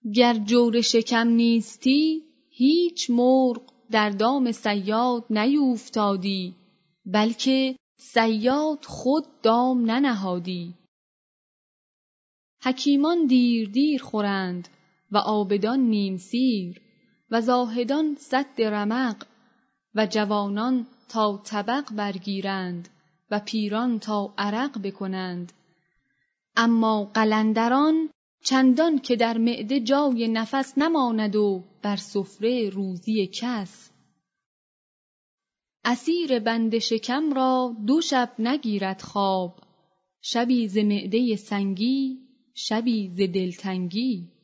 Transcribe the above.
گر جور شکم نیستی هیچ مرغ در دام صیاد نیوفتادی، بلکه صیاد خود دام ننهادی. حکیمان دیر دیر خورند و عابدان نیم سیر، و زاهدان سد رمق، و جوانان تا طبق برگیرند و پیران تا عرق بکنند. اما قلندران چندان که در معده جای نفس نماند و بر سفره روزی کس. اسیر بند شکم را 2 شب نگیرد خواب، شبی ز معده سنگی، شبی ز دلتنگی.